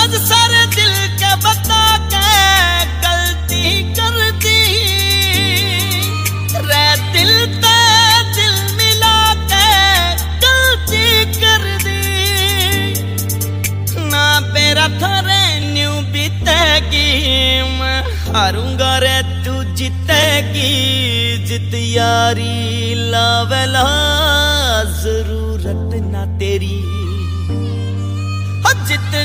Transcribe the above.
राज सारे दिल के बता के गलती कर दी रे, दिल ते दिल मिला के गलती कर दी ना। मेरा थारे न्यू बीतेगी, मैं हारूंगा रे तू जीतेगी। जित यारी लावेला जरूरत ना तेरी।